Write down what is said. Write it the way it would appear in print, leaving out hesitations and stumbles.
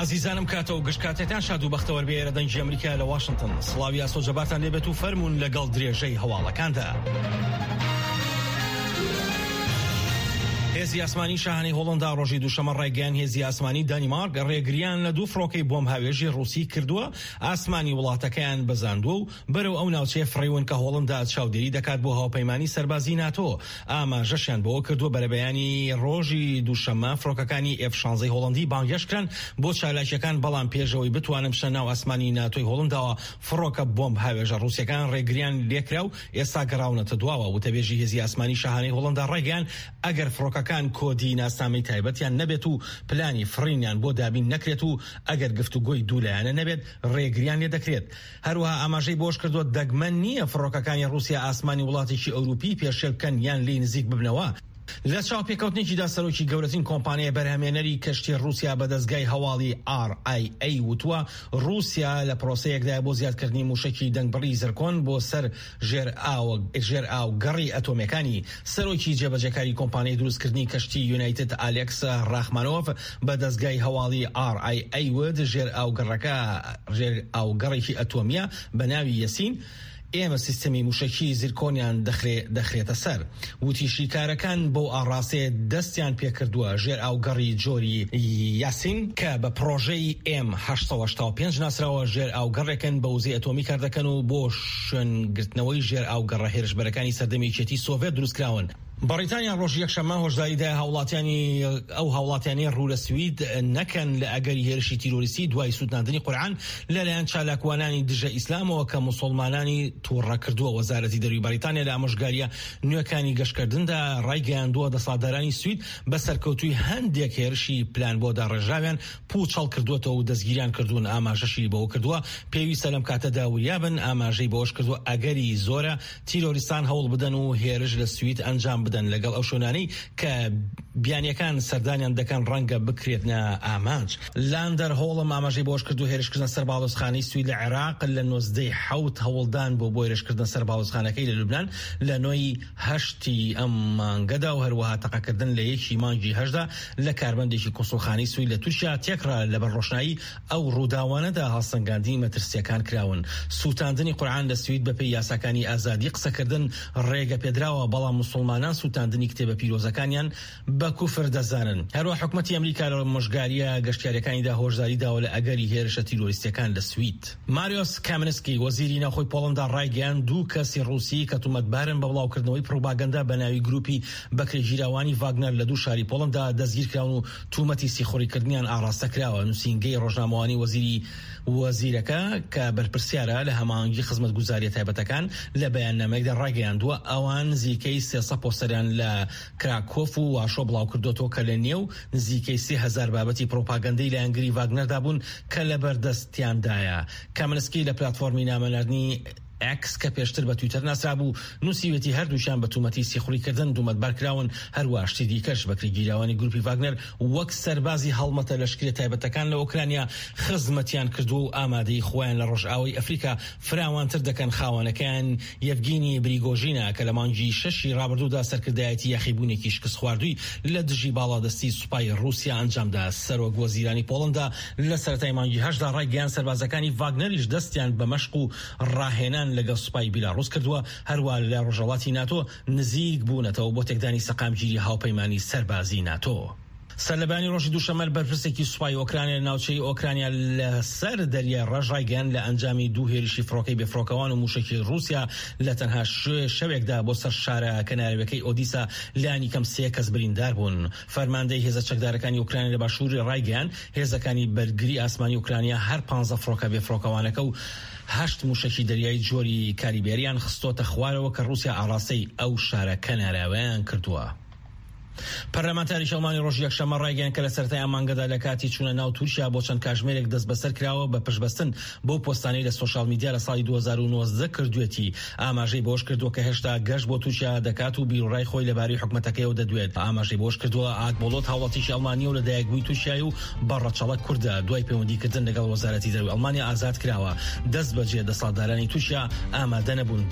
ئازیزانم کاتەوە گشتکاتێتان شاد و بەختەوەر بێ ئێرەدەنگی ئەمریکا لە واشنگتن. سڵاوی ئاسۆجەباتان لێبێت و فەرموون لەگەڵ درێژەی هەواڵەکاندا. هێزی ئاسمانی شاهانەی هۆڵەندا ڕۆژی دووشەمە ڕایگەیان هێزی ئاسمانی دانیمارک ڕێگریان لە 2 فڕۆکەی بۆمب هاوێژی ڕووسی کردووە. ئاسمانی وڵاتەکەیان بەزاندووە و بەرەو ئەو ناوچەیە فڕێون کە هۆڵەندا چاودێری دەکات بۆ هاوپەیمانی سەربازی ناتۆ. ئاماژەشیان بەوە کردووە بەرەبەیانی ڕۆژی دووشەمە فڕۆکەکانی F-16 هۆڵەندی بانگێشکران بۆ چالاکیەکان، بەڵام پێشەوەی بتوانن بشە ناو ئاسمانی ناتۆی هۆڵەنداوە فڕۆکە بۆمب هاوێژە ڕووسیەکان ڕێگریان لێکرا و ئێستا گەڕاونەتە دواوە. وتەبێژی هێزی ئاسمانی شاهانەی هۆڵەندا ڕایگەیان ئەگەر فڕۆکەکان کۆدی ناسنامەی تایبەتیان نەبێت و پلانی فڕینیان بۆ دابین نەکرێت و ئەگەر گفتوگۆی دوولایانە نەبێت ڕێگریان لێ دەکرێت. هەروەها ئاماژەی بۆش کردووە دەگمەن نییە فڕۆکەکانی ڕووسیا ئاسمانی وڵاتێکی ئەوروپی پێشێل بکەن یان لی نزیک ببنەوە. لە چاوپێکەوتنێکیدا سەرۆکی گەورەترین کۆمپانیای بەرهەمێنەری کەشتی رووسیا بە دەستگای هەواڵی RIA وتووە رووسیا لە پرۆسەیەکدا بۆ زیادکردنی موشکی دەنگبڕی زرکۆن بۆ سەر ژێر ئاو گەڕی ئەتۆمیەکانی. سەرۆکی جێبەجێکاری کۆمپانیای دروستکردنی کەشتی یونایتد ئالێکس ڕاخمانۆف بە دەستگای هەواڵی RIA وت ژێر ئاو گەڕێکی ئەتۆمیە بە ناوی یەسین ئێمە سیستەمی موشکی زیرکۆنیان دەخرێتە سەر. وتی شیکارەکان بۆ ئاڕاستەیە دەستیان پێکردووە ژێر ئاوگەڕی جۆری یاسین کە بە پرۆژەی M885 ناسراوە. ژێر ئاوگەڕێکن بە وزەی ئەتۆمی کار دەکەن و بۆ شوێنگرتنەوەی ژێر ئاوگەڕە هێرشبەرەکانی سەردەمیەتی سۆڤێت دروستکراون. بەریتانیا ڕۆژی یەکشەممە هۆشداریدا هاوڵاتیانی ڕوو لە سوید نەکەن لە ئەگەری هێرشی تیرۆریستی دوای سوودناندنی قورعان لەلایەن چالاکوانانی دژە ئیسلامەوە کە موسڵمانانی تووڕە کردووە. وەزارەتی دەروی بەریتانیا لە ئامۆژگاریە نوێکانی گەشتکردندا ڕایگەیاندووە دەسەڵاتدارانی سوید بە سەرکەوتووی هەندێک هێرشی پلان بۆ داڕێژاویان پوچەڵ کردووەتەوە و دەستگیریان کردوون. ئاماژەشی بەوە کردووە پێویستە لەم کاتەدا وریابن. ئاماژەی بەوەش کردووە ئەگەری زۆرە تیرۆریستان هەوڵ بدەن و هێرش لە سوید ئەنجام بدەن لەگەڵ ئەو شوێنانەی کە بیانیەکان سەردانیان دەکەن ڕەنگە بکرێتنە ئامانج. لاندەر هۆڵم ئاماژەی بۆش کردو هێرشکردن سەر باڵۆزخانەی سوید لە عێراق لە 1970 هەوڵدان بۆ هێرشکردن سەر باڵۆزخانەکەی لە لوبنان لە 9 ئەم مانگەدا و هەروەها تەقەکردن لە 1 مانگی 8 لە کاربەندێکی کۆنسوڵخانەی سوید لە تورکیا تێکرا لە بەرڕۆشنایی ئەو ڕووداوانەدا هەڵسەنگاندنی مەترسیەکان کراون. سوتاندنی قورعان لە سوید بەپێی یاساکانی ئازادی قسەکردن ڕێگە پێدراوە، بەڵام موسڵمانان سوتاندنی کتێبە پیرۆزەکانیان بە کوفر دەزانن. هەروە حکومەتی ئەمریکا لە مۆژگاریە گەشتیارەکانیدا هۆشداری داوە لە ئەگەری هێرشە تیرۆریستەکان لە سوید. ماریۆس کامنسکی وەزیری ناوخۆی پۆڵەندا ڕایگەیان 2 کەسی ڕووسی کە تومەتبارن بە بڵاوکردنەوەی پڕۆپاگەندا بە ناوی گروپی بەکرێگیراوانی ڤاگنەر لە 2 شاری پۆڵەندا دەستگیر کراون و تومەتی سیخۆریکردنیان ئاڕاستە کراوە. نووسینگەی ڕۆژنامەوانی وەزیرەکە کە بەرپرسیارە لە هەمانگی خزمەتگوزاریە تایبەتەکان لە بەیاننامەیەکدا ڕایگەیاندووە ئەوان نزیکەی 300 پۆستەریان لە کراکۆف و واشۆ بڵاو کردوەوە کە لە نێو نزیکەی 30,000 بابەتی پڕۆپاگەندەی لە ئەنگری ڤاگنەردا بوون کە لە بەردەستیاندایە. کامنسکی لە پلاتفۆرمی نامەناردنی X کە پێشتر بە تویتر ناسرا بوو نووسیوێتی هەردووشان بە تومەتی سیخوڕیکردن دومەتبارکراون. هەروە شتی دیکەش بەکرێگیراوانی گروپی ڤاگنەر وەک سەربازی هەڵمەتە لەشکرە تایبەتەکان لە ئۆکرانیا خزمەتیان کردو و ئامادەی خۆیان لە ڕۆژئاوای ئەفریقا فراوانتر دەکەن. خاوەنەکەیان یەڤگینی بریگۆژینە کە لە مانگی 6 ڕابردوودا سەرکردایەتی یاخیبوونێکی شکست خواردووی لە دژی باڵادەستی سوپای رووسیا ئەنجامدا. سەرۆک وەزیرانی پۆڵەندا لە سەرەتای مانگی 8 ڕایگەیان سەربازەکانی ڤاگنەریش دەستیان بە مەشق و ڕاهێنان لەگەڵ سوپای بیلاڕوس کردووە. هەروە لە ڕۆژهەڵاتی ناتۆ نزیک بوونەتەوە بۆ تێکدانی سەقامگیری هاوپەیمانی سەربازی ناتۆ. سەرلەبانی ڕۆژی دووشەمە بەرپرسێکی سوپای ئۆکرانیا لە ناوچەی ئۆکرانیا لە سەر دەریای ڕەش ڕایگەیاند لە ئەنجامی 2 هێرشی فڕۆکەی بێفڕۆکەوان و موشکی رووسیا لە تەنها شەوێکدا بۆ سەر شارە کەناراوەکەی ئۆدیسا لانی کەم 3 کەس بریندار بوون. فەرماندەی هێزە چەکدارەکانی ئۆکرانیا لە باشووری ڕایگەیاند هێزەکانی بەرگری ئاسمانی ئۆکرانیا هەر 15 فڕۆکە بێفڕۆکەوانەکە و 8 موشکی دەریایی جۆری کاریبێریان خستۆتە خوارەوە کە رووسیا ئاڕاستەی ئەو شارە کەناراوەیان کردووە. پەرلەمانتاری ئەڵمانی ڕۆژی یەکشەممە ڕایگەیان کە لە سەرەتای ئەم مانگەدا لە کاتی چوونە ناو تورکیا بۆ چەند کاتژمێرێک دەست بەسەر کراوە بە پشتبەستن بۆ پۆستانەی لە سۆشیال میدیا لە ساڵی 2019 کردوێتی. ئاماژەی بۆش کردووە کە هێشتا گەشت بۆ تورکیا دەکات و بیرڕای خۆی لەبارەی حکومەتەکەیەوە دەدوێت. ئاماژەی بۆش کردووە ئاکبۆڵۆت هاوڵاتیشی ئەڵمانیە و لە دایکبووی تورکیای و بەڕەچەڵە کوردە دوای پەیوەندیکردن لەگەڵ وەزارەتی دەروی ئەڵمانیا ئازاد کراوە. دەست بەجێ دەسەڵاتدارانی تورکیا ئامادە نەبوون